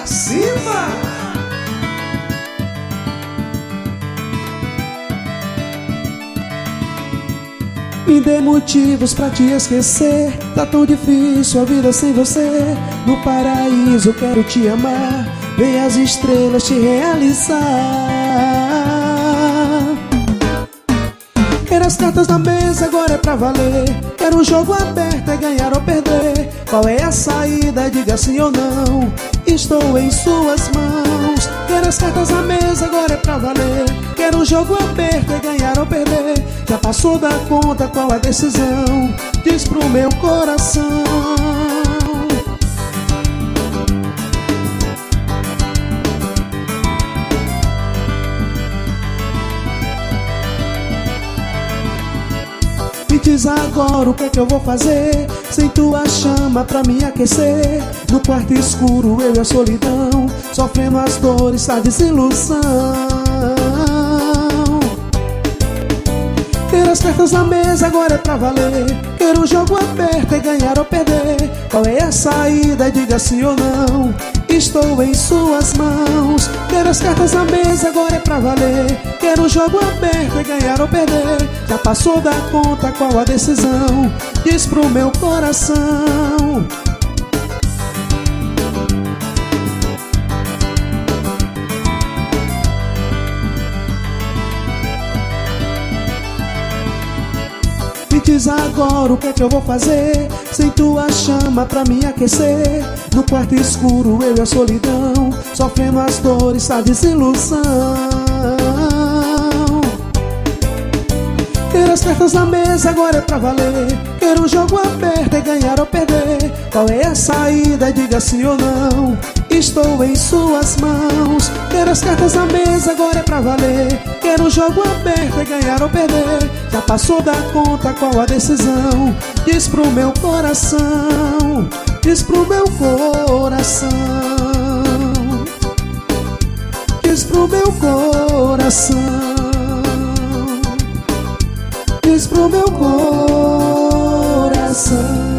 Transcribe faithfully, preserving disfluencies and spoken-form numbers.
cima! Me dê motivos pra te esquecer. Tá tão difícil a vida sem você. No paraíso quero te amar, ver as estrelas te realizar. Quero as cartas na mesa, agora é pra valer. Quero um jogo aberto, é ganhar ou perder. Qual é a saída? Diga sim ou não. Estou em suas mãos. Quero as cartas na mesa, agora é pra valer. Quero um jogo aberto, é ganhar ou perder. Já passou da conta, qual a decisão? Diz pro meu coração. Me diz agora o que é que eu vou fazer sem tua chama pra me aquecer. No quarto escuro eu e a solidão, sofrendo as dores da desilusão. Quero as cartas na mesa, agora é pra valer. Quero um jogo aberto, é ganhar ou perder. Qual é a saída? Diga sim ou não. Estou em suas mãos. Quero as cartas na mesa, agora é pra valer. Quero um jogo aberto, é ganhar ou perder. Já passou da conta, qual a decisão? Diz pro meu coração. Me diz agora o que é que eu vou fazer sem tua chama pra me aquecer. No quarto escuro eu e a solidão, sofrendo as dores da desilusão. Quero as cartas na mesa, agora é pra valer. Quero um jogo aberto, é ganhar ou perder. Qual é a saída? Diga sim ou não. Estou em suas mãos. Quero as cartas na mesa, agora é pra valer. Quero um jogo aberto, é ganhar ou perder. Já passou da conta, qual a decisão? Diz pro meu coração. Diz pro meu coração. Diz pro meu coração. Diz pro meu coração.